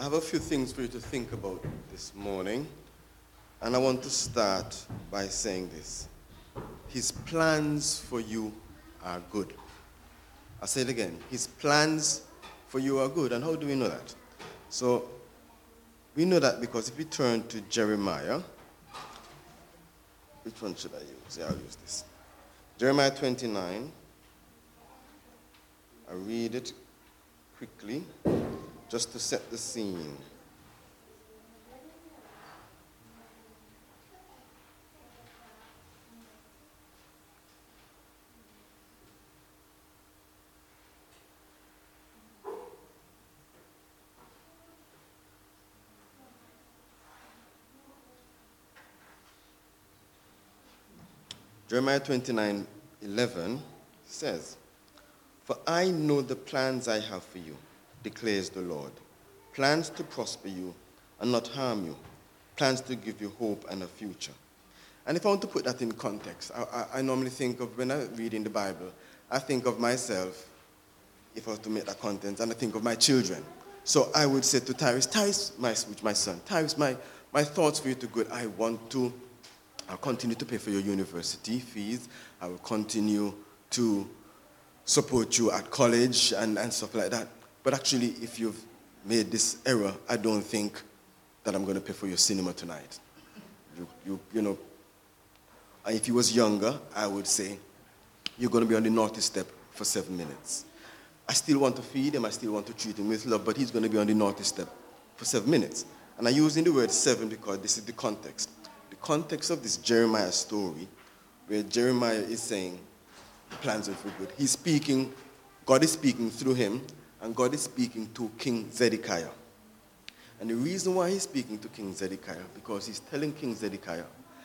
have a few things for you to think about this morning, and I want to start by saying this. His plans for you are good. I'll say it again. His plans for you are good. And how do we know that? So, we know that because if we turn to Jeremiah, which one should I use? Yeah, I'll use this. Jeremiah 29. I'll read it quickly, just to set the scene. Jeremiah 29:11 says, "For I know the plans I have for you, declares the Lord, plans to prosper you and not harm you, plans to give you hope and a future." And if I want to put that in context, I normally think of, when I read in the Bible, I think of myself, if I was to make that content, and I think of my children. So I would say to Tyrus, my son, Tyrus, my thoughts for you to good. I'll continue to pay for your university fees. I will continue to support you at college and stuff like that. But actually, if you've made this error, I don't think that I'm going to pay for your cinema tonight. You know, if he was younger, I would say, you're going to be on the naughty step for 7 minutes. I still want to feed him, I still want to treat him with love, but he's going to be on the naughty step for 7 minutes. And I'm using the word 7 because this is the context. The context of this Jeremiah story, where Jeremiah is saying, the plans are for good. He's speaking, God is speaking through him, and God is speaking to King Zedekiah. And the reason why he's speaking to King Zedekiah, because he's telling King Zedekiah,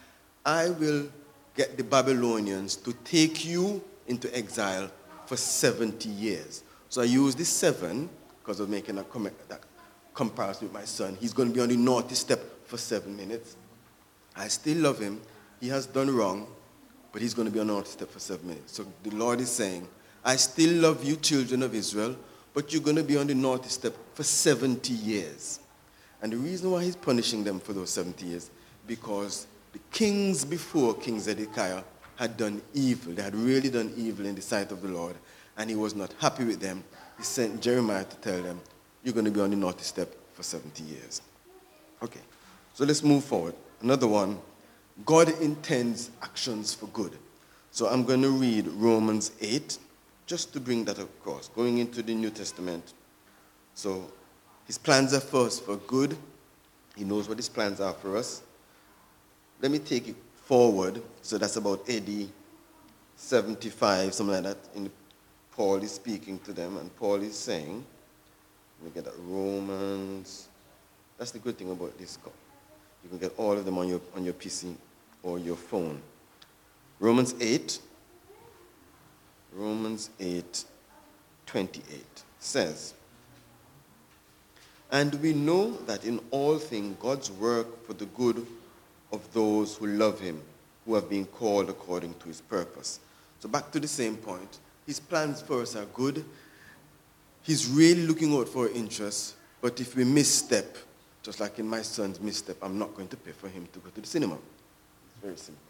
I will get the Babylonians to take you into exile for 70 years. So I use this 7 because of making that comparison with my son. He's going to be on the naughty step for 7 minutes. I still love him. He has done wrong, but he's going to be on the naughty step for 7 minutes. So the Lord is saying, I still love you, children of Israel, but you're going to be on the naughty step for 70 years. And the reason why he's punishing them for those 70 years, because the kings before King Zedekiah had done evil. They had really done evil in the sight of the Lord, and he was not happy with them. He sent Jeremiah to tell them, you're going to be on the naughty step for 70 years. Okay, so let's move forward. Another one, God intends actions for good. So I'm going to read Romans 8, just to bring that across, going into the New Testament. So his plans are first for good. He knows what his plans are for us. Let me take it forward. So that's about AD 75, something like that. Paul is speaking to them, and Paul is saying, let me get that, Romans. That's the good thing about this. You can get all of them on your PC or your phone. Romans 8:28 says, "And we know that in all things God's work for the good of those who love him, who have been called according to his purpose." So back to the same point. His plans for us are good. He's really looking out for our interests. But if we misstep, just like in my son's misstep, I'm not going to pay for him to go to the cinema. It's very simple.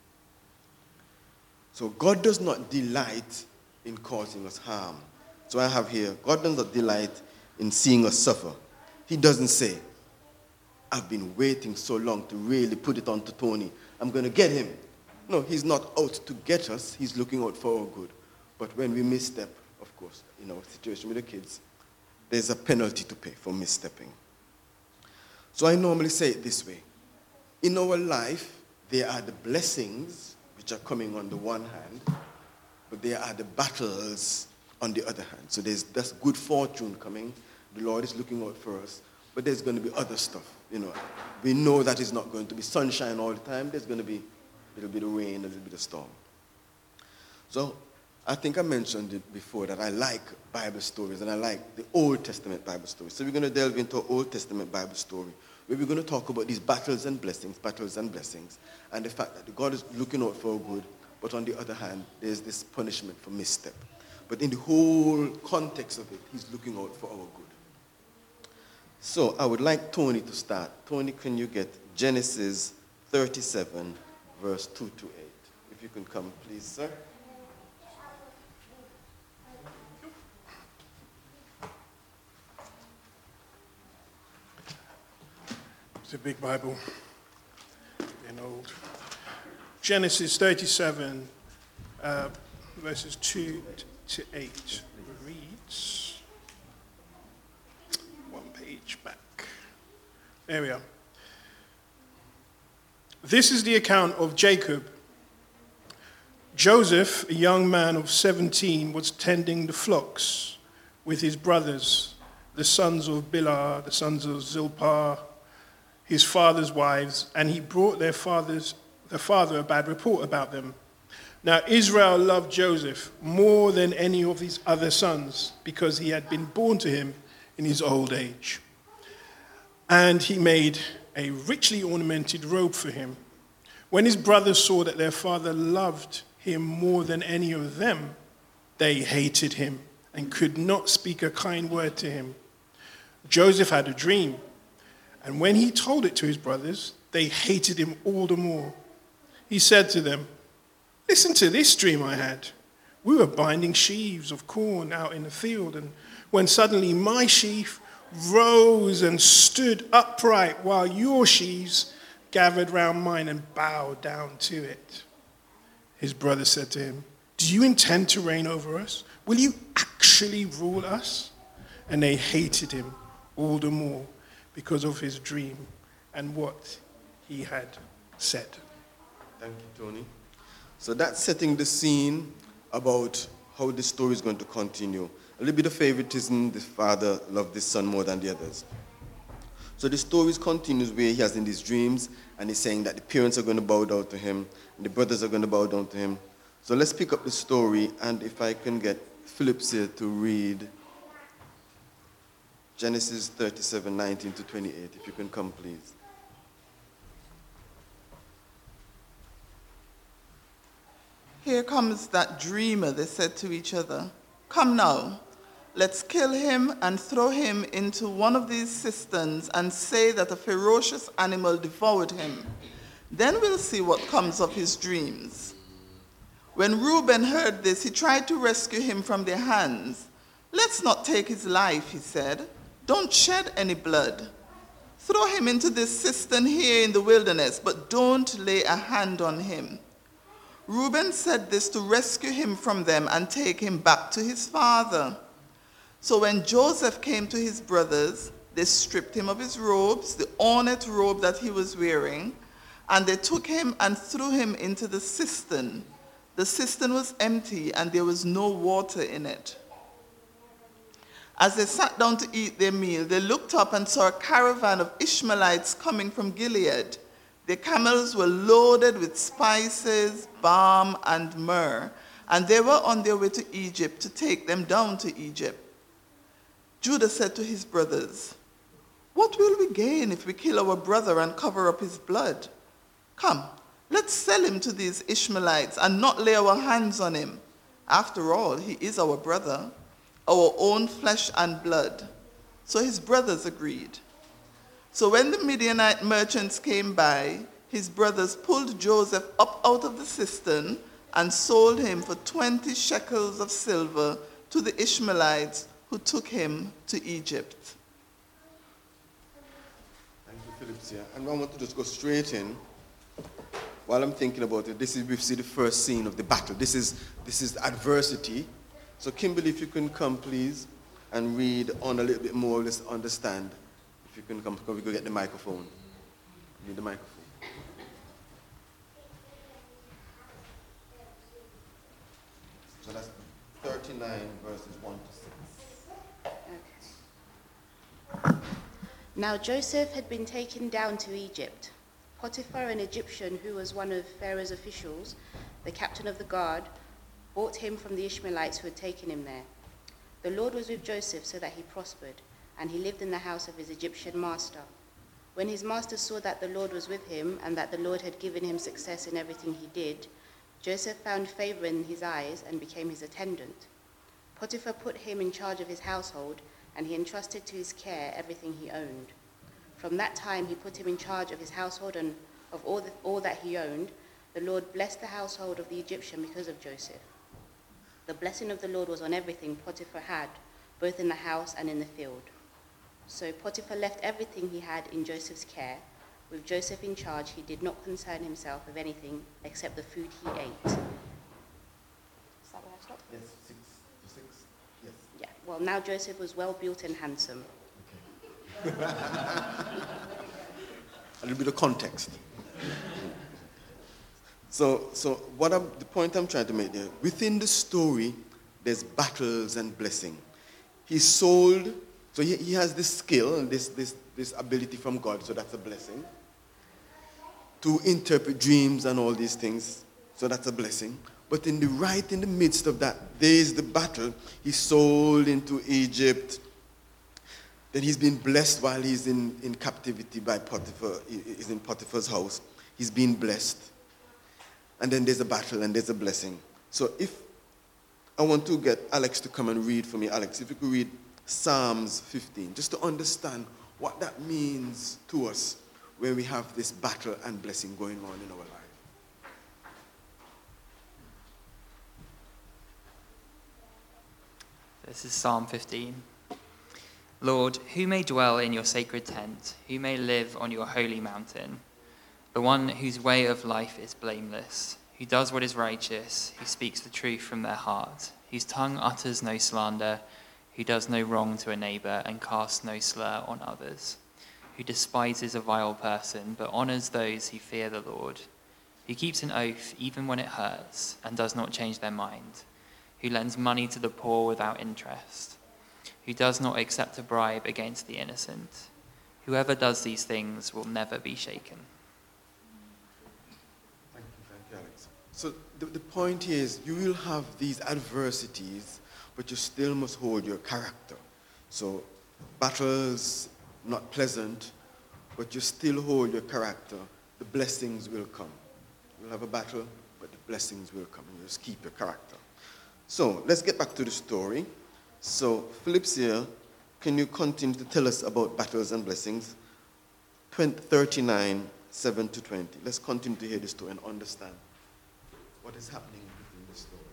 So God does not delight in causing us harm. So I have here, God does not delight in seeing us suffer. He doesn't say, I've been waiting so long to really put it on to Tony. I'm going to get him. No, he's not out to get us. He's looking out for our good. But when we misstep, of course, in our situation with the kids, there's a penalty to pay for misstepping. So I normally say it this way. In our life, there are the blessings which are coming on the one hand, but there are the battles on the other hand. So that's good fortune coming. The Lord is looking out for us. But there's going to be other stuff. We know that it's not going to be sunshine all the time. There's going to be a little bit of rain, a little bit of storm. So I think I mentioned it before that I like Bible stories and I like the Old Testament Bible stories. So we're going to delve into an Old Testament Bible story where we're going to talk about these battles and blessings, and the fact that God is looking out for our good, but on the other hand, there's this punishment for misstep. But in the whole context of it, he's looking out for our good. So I would like Tony to start. Tony, can you get Genesis 37, verse 2 to 8? If you can come, please, sir. It's a big Bible, being old. Genesis 37, verses 2 to 8 reads, one page back. There we are. This is the account of Jacob. Joseph, a young man of 17, was tending the flocks with his brothers, the sons of Bilhah, the sons of Zilpah, his father's wives, and he brought their father a bad report about them. Now Israel loved Joseph more than any of his other sons because he had been born to him in his old age. And he made a richly ornamented robe for him. When his brothers saw that their father loved him more than any of them, they hated him and could not speak a kind word to him. Joseph had a dream, and when he told it to his brothers, they hated him all the more. He said to them, "Listen to this dream I had. We were binding sheaves of corn out in the field, and when suddenly my sheaf rose and stood upright while your sheaves gathered round mine and bowed down to it." His brother said to him, "Do you intend to reign over us? Will you actually rule us?" And they hated him all the more because of his dream and what he had said. Thank you, Tony. So that's setting the scene about how the story is going to continue. A little bit of favoritism, the father loved this son more than the others. So the story continues where he has in these dreams, and he's saying that the parents are going to bow down to him, and the brothers are going to bow down to him. So let's pick up the story, and if I can get Phillips here to read Genesis 37, 19 to 28. If you can come, please. Here comes that dreamer, they said to each other. Come now, let's kill him and throw him into one of these cisterns and say that a ferocious animal devoured him. Then we'll see what comes of his dreams. When Reuben heard this, he tried to rescue him from their hands. Let's not take his life, he said. Don't shed any blood. Throw him into this cistern here in the wilderness, but don't lay a hand on him. Reuben said this to rescue him from them and take him back to his father. So when Joseph came to his brothers, they stripped him of his robes, the ornate robe that he was wearing, and they took him and threw him into the cistern. The cistern was empty and there was no water in it. As they sat down to eat their meal, they looked up and saw a caravan of Ishmaelites coming from Gilead. Their camels were loaded with spices, balm, and myrrh, and they were on their way to Egypt to take them down to Egypt. Judah said to his brothers, "What will we gain if we kill our brother and cover up his blood? Come, let's sell him to these Ishmaelites and not lay our hands on him. After all, he is our brother, our own flesh and blood." So his brothers agreed. So when the Midianite merchants came by, his brothers pulled Joseph up out of the cistern and sold him for 20 shekels of silver to the Ishmaelites who took him to Egypt. Thank you, Phillips. Here. And I want to just go straight in. While I'm thinking about it, we see the first scene of the battle. This is adversity. So Kimberly, if you can come, please, and read on a little bit more, let's understand. If you can come, because we go get the microphone. You need the microphone. So that's 39 verses 1 to 6. Okay. Now Joseph had been taken down to Egypt. Potiphar, an Egyptian who was one of Pharaoh's officials, the captain of the guard, bought him from the Ishmaelites who had taken him there. The Lord was with Joseph so that he prospered, and he lived in the house of his Egyptian master. When his master saw that the Lord was with him and that the Lord had given him success in everything he did, Joseph found favor in his eyes and became his attendant. Potiphar put him in charge of his household, and he entrusted to his care everything he owned. From that time he put him in charge of his household and of all that he owned. The Lord blessed the household of the Egyptian because of Joseph. The blessing of the Lord was on everything Potiphar had, both in the house and in the field. So Potiphar left everything he had in Joseph's care. With Joseph in charge, he did not concern himself with anything except the food he ate. Is that where I stopped? Yes, 6 to 6. Yes. Yeah. Well, now Joseph was well built and handsome. A little bit of context. So the point I'm trying to make there, within the story, there's battles and blessing. He's sold, so he has this skill and this ability from God, so that's a blessing. To interpret dreams and all these things, so that's a blessing. But in the midst of that, there is the battle. He's sold into Egypt. Then he's been blessed while he's in captivity by Potiphar. He's in Potiphar's house. He's been blessed. And then there's a battle and there's a blessing. So if I want to get Alex to come and read for me. Alex, if you could read Psalms 15, just to understand what that means to us when we have this battle and blessing going on in our life. This is Psalm 15. Lord, who may dwell in your sacred tent? Who may live on your holy mountain? The one whose way of life is blameless, who does what is righteous, who speaks the truth from their heart, whose tongue utters no slander, who does no wrong to a neighbor and casts no slur on others, who despises a vile person but honors those who fear the Lord, who keeps an oath even when it hurts and does not change their mind, who lends money to the poor without interest, who does not accept a bribe against the innocent. Whoever does these things will never be shaken. Thank you, Alex. So the point here is you will have these adversities, but you still must hold your character. So battles, not pleasant, but you still hold your character. The blessings will come. You'll have a battle, but the blessings will come, and you just keep your character. So let's get back to the story. So Philip's here. Can you continue to tell us about battles and blessings? 39, 7 to 20. Let's continue to hear the story and understand what is happening within the story.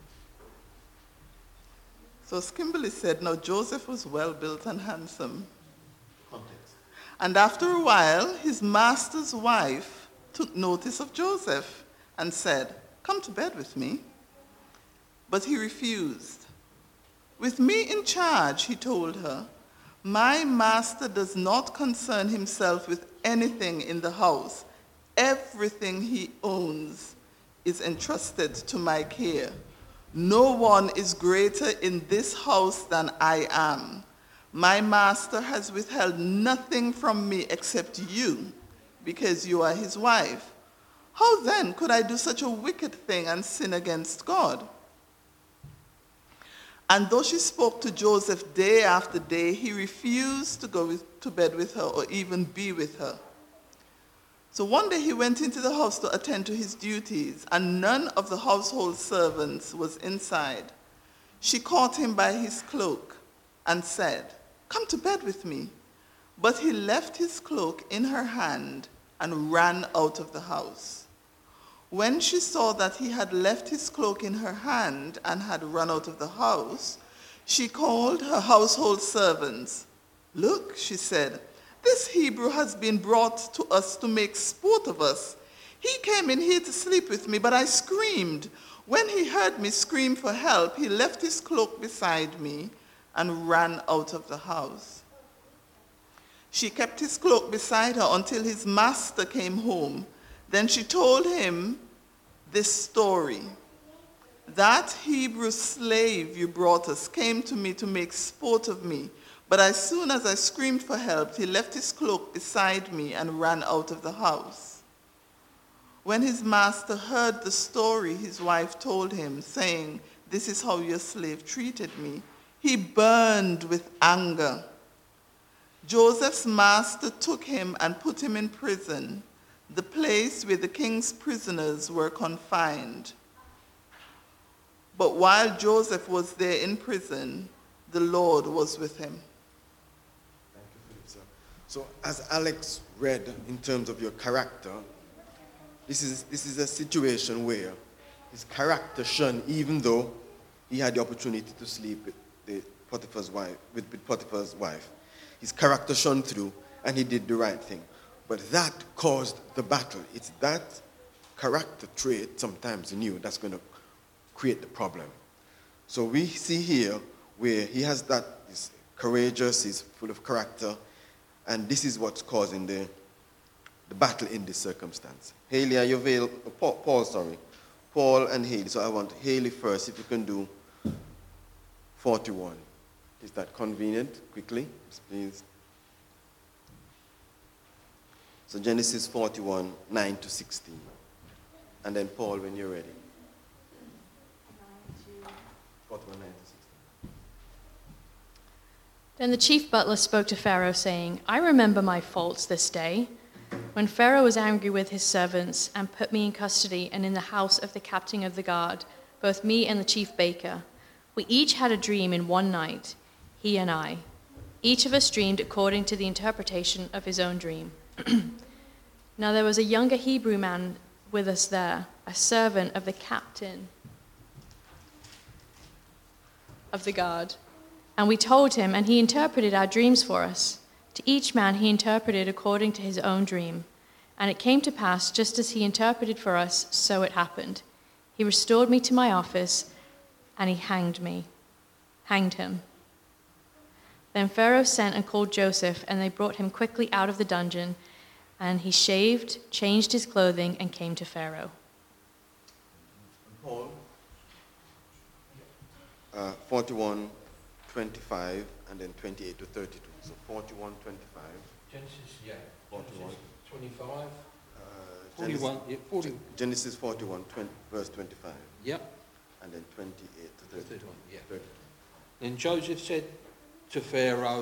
So as Kimberly said, now Joseph was well built and handsome. Context. And after a while, his master's wife took notice of Joseph and said, "Come to bed with me." But he refused. "With me in charge," he told her, "my master does not concern himself with anything in the house. Everything he owns is entrusted to my care. No one is greater in this house than I am. My master has withheld nothing from me except you, because you are his wife. How then could I do such a wicked thing and sin against God?" And though she spoke to Joseph day after day, he refused to go to bed with her or even be with her. So one day he went into the house to attend to his duties, and none of the household servants was inside. She caught him by his cloak and said, "Come to bed with me." But he left his cloak in her hand and ran out of the house. When she saw that he had left his cloak in her hand and had run out of the house, she called her household servants. "Look," she said, "this Hebrew has been brought to us to make sport of us. He came in here to sleep with me, but I screamed. When he heard me scream for help, he left his cloak beside me and ran out of the house." She kept his cloak beside her until his master came home. Then she told him this story. "That Hebrew slave you brought us came to me to make sport of me, but as soon as I screamed for help, he left his cloak beside me and ran out of the house." When his master heard the story his wife told him, saying, "This is how your slave treated me," he burned with anger. Joseph's master took him and put him in prison, the place where the king's prisoners were confined. But while Joseph was there in prison, the Lord was with him. So as Alex read in terms of your character, this is a situation where his character shone even though he had the opportunity to sleep with Potiphar's wife. His character shone through and he did the right thing. But that caused the battle. It's that character trait sometimes in you that's going to create the problem. So we see here where he has that, he's courageous, he's full of character, and this is what's causing the battle in this circumstance. Haley, are you available? Paul and Haley. So I want Haley first, if you can do 41. Is that convenient? Quickly, please. So Genesis 41, 9 to 16. And then Paul, when you're ready. 41, 9 to 16. Then the chief butler spoke to Pharaoh, saying, I remember my faults this day, when Pharaoh was angry with his servants and put me in custody and in the house of the captain of the guard, both me and the chief baker. We each had a dream in one night, he and I. Each of us dreamed according to the interpretation of his own dream. Now there was a younger Hebrew man with us there, a servant of the captain of the guard. And we told him, and he interpreted our dreams for us. To each man he interpreted according to his own dream. And it came to pass, just as he interpreted for us, so it happened. He restored me to my office, and he hanged him. Then Pharaoh sent and called Joseph, and they brought him quickly out of the dungeon. And he shaved, changed his clothing, and came to Pharaoh. Paul, 41, 25, and then 28 to 32. So 41, 25. Genesis, yeah. 41. 25. 41, 40. Genesis 41, verse 25. Yep. And then 28 to 32. 31, yeah. 32. Then Joseph said to Pharaoh,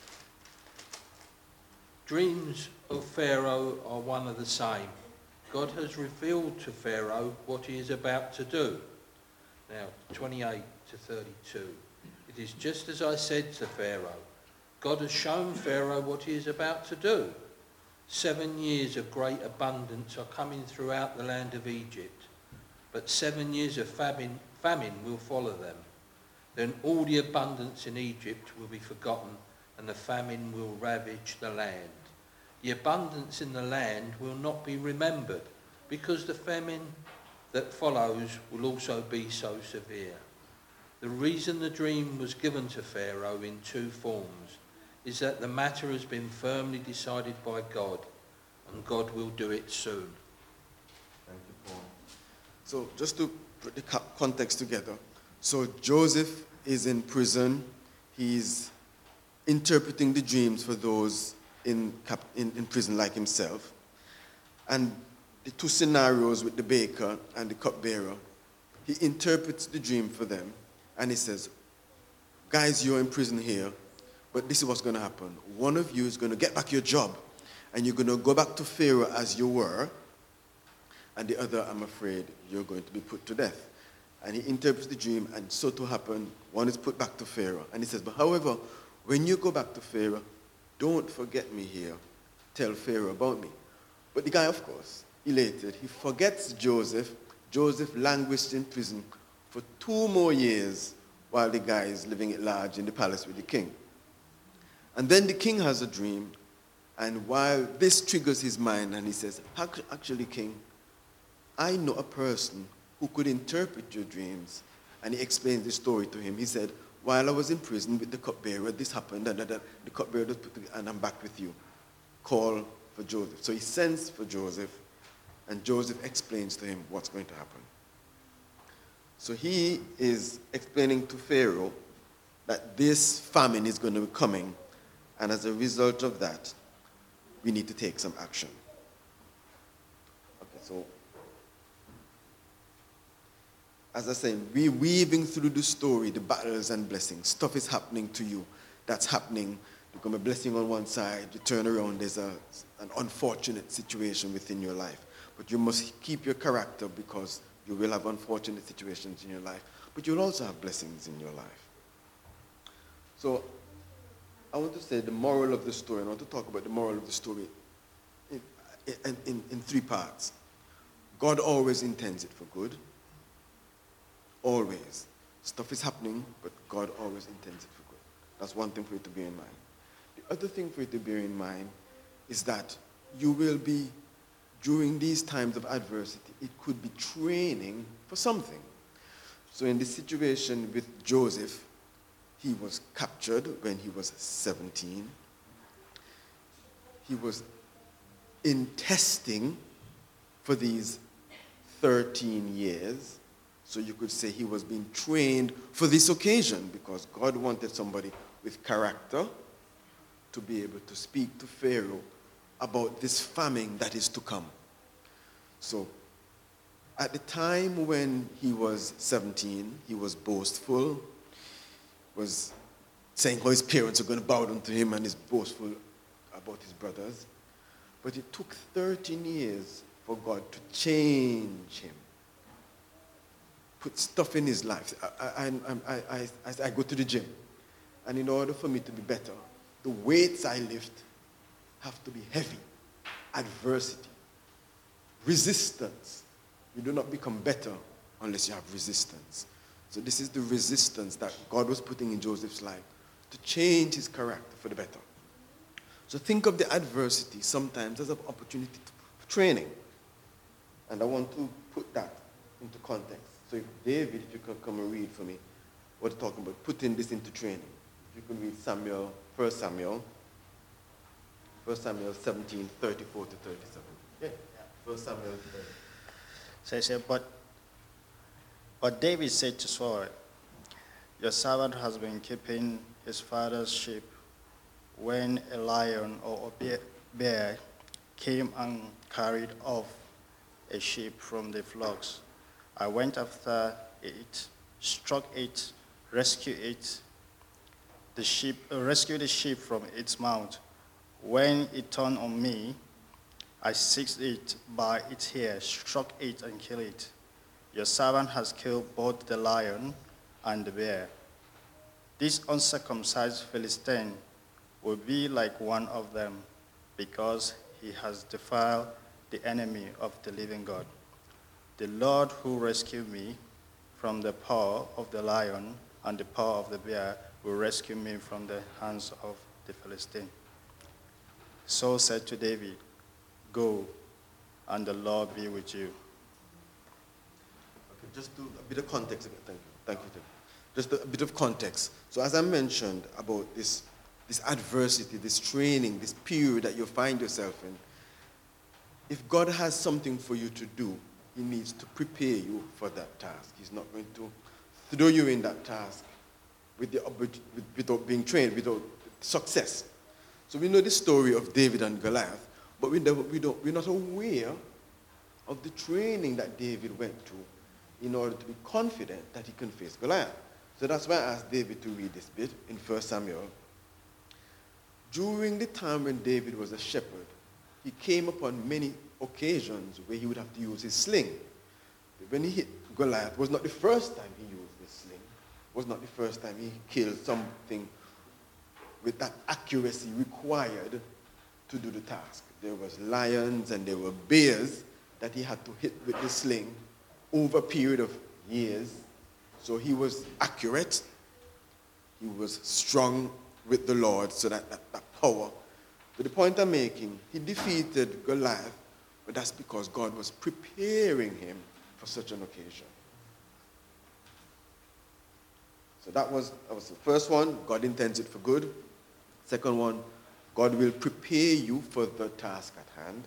dreams of Pharaoh are one and the same. God has revealed to Pharaoh what he is about to do. Now, 28 to 32. It is just as I said to Pharaoh. God has shown Pharaoh what he is about to do. 7 years of great abundance are coming throughout the land of Egypt, but 7 years of famine will follow them. Then all the abundance in Egypt will be forgotten, and the famine will ravage the land. The abundance in the land will not be remembered, because the famine that follows will also be so severe. The reason the dream was given to Pharaoh in two forms is that the matter has been firmly decided by God, and God will do it soon. Thank you, Paul. So just to put the context together, so Joseph is in prison. He's interpreting the dreams for those in prison like himself. And the two scenarios with the baker and the cupbearer, he interprets the dream for them, and he says, guys, you're in prison here, but this is what's going to happen. One of you is going to get back your job, and you're going to go back to Pharaoh as you were, and the other, I'm afraid, you're going to be put to death. And he interprets the dream, and so to happen, one is put back to Pharaoh. And he says, but however, when you go back to Pharaoh, don't forget me here. Tell Pharaoh about me. But the guy, of course, elated, he forgets Joseph. Joseph languished in prison for 2 more years while the guy is living at large in the palace with the king. And then the king has a dream, and while this triggers his mind, and he says, actually, king, I know a person who could interpret your dreams. And he explains the story to him. He said, while I was in prison with the cupbearer, this happened, and the cupbearer was put together, and I'm back with you. Call for Joseph. So he sends for Joseph, and Joseph explains to him what's going to happen. So he is explaining to Pharaoh that this famine is going to be coming, and as a result of that, we need to take some action. Okay, so as I say, we're weaving through the story, the battles and blessings. Stuff is happening to you. That's happening. You become a blessing on one side. You turn around, there's an unfortunate situation within your life. But you must keep your character, because you will have unfortunate situations in your life. But you'll also have blessings in your life. So I want to say the moral of the story. I want to talk about the moral of the story in three parts. God always intends it for good. Always. Stuff is happening, but God always intends it for good. That's one thing for you to bear in mind. The other thing for you to bear in mind is that you will be, during these times of adversity, it could be training for something. So in this situation with Joseph, he was captured when he was 17. He was in testing for these 13 years. So you could say he was being trained for this occasion because God wanted somebody with character to be able to speak to Pharaoh about this famine that is to come. So at the time when he was 17, he was boastful, was saying how his parents are going to bow down to him and is boastful about his brothers. But it took 13 years for God to change him, put stuff in his life. I go to the gym, and in order for me to be better, the weights I lift have to be heavy. Adversity, resistance. You do not become better unless you have resistance. So this is the resistance that God was putting in Joseph's life to change his character for the better. So think of the adversity sometimes as an opportunity for training. And I want to put that into context. So if David, if you can come and read for me what we're talking about, putting this into training. If you can read 1 Samuel 17, 34 to 37. Yeah. 1 Samuel 30. So he said, but David said to Saul, your servant has been keeping his father's sheep. When a lion or a bear came and carried off a sheep from the flocks, I went after it, struck it, rescued the sheep from its mouth. When it turned on me, I seized it by its hair, struck it, and killed it. Your servant has killed both the lion and the bear. This uncircumcised Philistine will be like one of them, because he has defiled the enemy of the living God. The Lord who rescued me from the paw of the lion and the paw of the bear will rescue me from the hands of the Philistine. Saul said to David, go, and the Lord be with you. Okay, just do a bit of context again. Thank you, Tim. Just a bit of context. So as I mentioned about this adversity, this training, this period that you find yourself in, if God has something for you to do, he needs to prepare you for that task. He's not going to throw you in that task without being trained, without success. So we know the story of David and Goliath, but we're not aware of the training that David went through in order to be confident that he can face Goliath. So that's why I asked David to read this bit in 1 Samuel. During the time when David was a shepherd, he came upon many occasions where he would have to use his sling. When he hit Goliath, it was not the first time he used his sling. It was not the first time he killed something with that accuracy required to do the task. There was lions and there were bears that he had to hit with the sling over a period of years. So he was accurate. He was strong with the Lord, so that power. To the point I'm making, he defeated Goliath, but that's because God was preparing him for such an occasion. So that was the first one. God intends it for good. Second one, God will prepare you for the task at hand.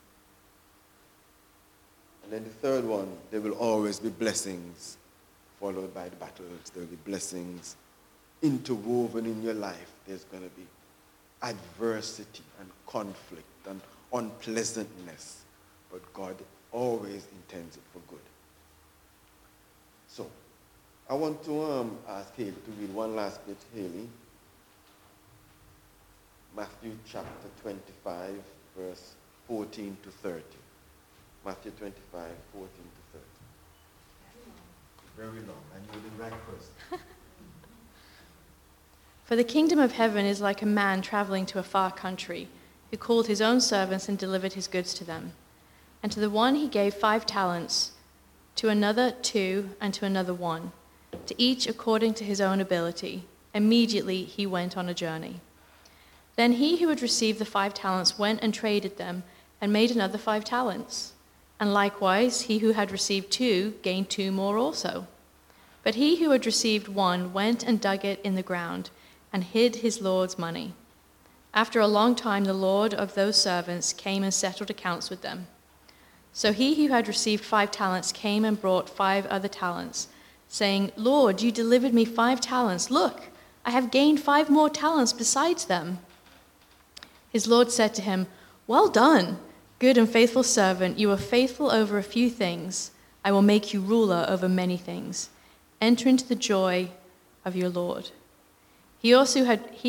And then the third one, there will always be blessings followed by the battles. There will be blessings interwoven in your life. There's going to be adversity and conflict and unpleasantness. But God always intends it for good. So, I want to ask Haley to read one last bit. Haley. Matthew chapter 25, verse 14 to 30. Matthew 25, 14 to 30. Very long, and you're the right person. For the kingdom of heaven is like a man traveling to a far country, who called his own servants and delivered his goods to them. And to the one he gave 5 talents, to another 2, and to another 1, to each according to his own ability. Immediately he went on a journey. Then he who had received the 5 talents went and traded them, and made another 5 talents. And likewise he who had received 2 gained 2 more also. But he who had received 1 went and dug it in the ground, and hid his Lord's money. After a long time the Lord of those servants came and settled accounts with them. So he who had received 5 talents came and brought 5 other talents, saying, Lord, you delivered me 5 talents. Look, I have gained 5 more talents besides them. His Lord said to him, Well done, good and faithful servant. You are faithful over a few things. I will make you ruler over many things. Enter into the joy of your Lord. He also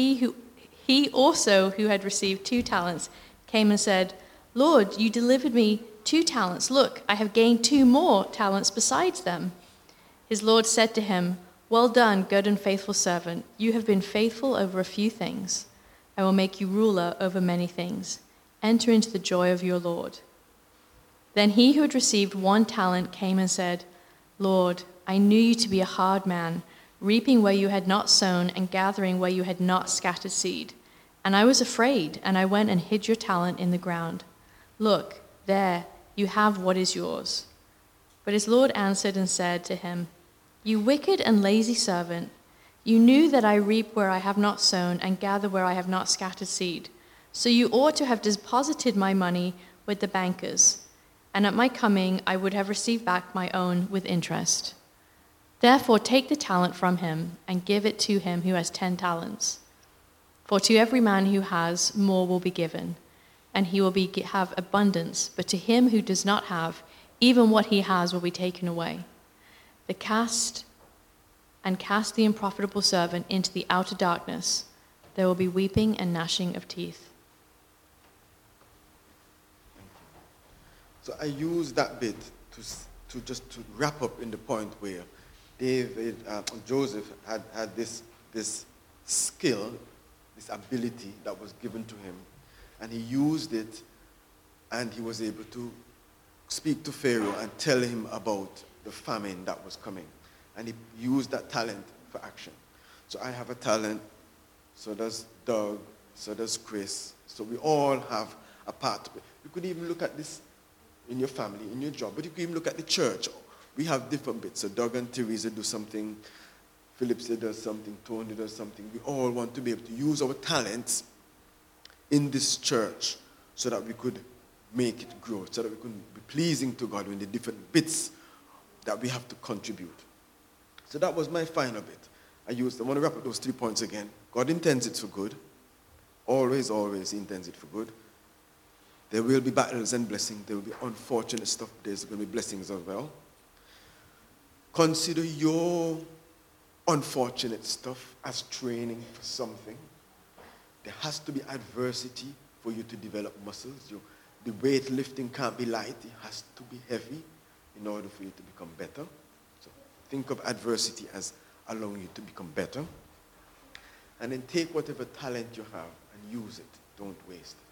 who had received 2 talents came and said, Lord, you delivered me 2 talents. Look, I have gained 2 more talents besides them. His Lord said to him, Well done, good and faithful servant. You have been faithful over a few things. I will make you ruler over many things. Enter into the joy of your Lord. Then he who had received 1 talent came and said, Lord, I knew you to be a hard man, reaping where you had not sown and gathering where you had not scattered seed. And I was afraid, and I went and hid your talent in the ground. Look, there, you have what is yours. But his Lord answered and said to him, You wicked and lazy servant, you knew that I reap where I have not sown and gather where I have not scattered seed. So you ought to have deposited my money with the bankers, and at my coming I would have received back my own with interest. Therefore take the talent from him and give it to him who has 10 talents. For to every man who has, more will be given, and he will have abundance, but to him who does not have, even what he has will be taken away. Cast the unprofitable servant into the outer darkness. There will be weeping and gnashing of teeth. So I use that bit to wrap up in the point where Joseph had this skill, this ability that was given to him, and he used it, and he was able to speak to Pharaoh and tell him about the famine that was coming, and he used that talent for action. So I have a talent, so does Doug, so does Chris, so we all have a part to play. You could even look at this in your family, in your job, but you could even look at the church. We have different bits. So Doug and Teresa do something, Phillips does something, Tony does something. We all want to be able to use our talents in this church so that we could make it grow, so that we could be pleasing to God in the different bits that we have to contribute. So that was my final bit. I want to wrap up those 3 points again. God intends it for good. Always, always intends it for good. There will be battles and blessings. There will be unfortunate stuff. There's going to be blessings as well. Consider your unfortunate stuff as training for something. There has to be adversity for you to develop muscles. The weightlifting can't be light. It has to be heavy in order for you to become better. So think of adversity as allowing you to become better. And then take whatever talent you have and use it. Don't waste it.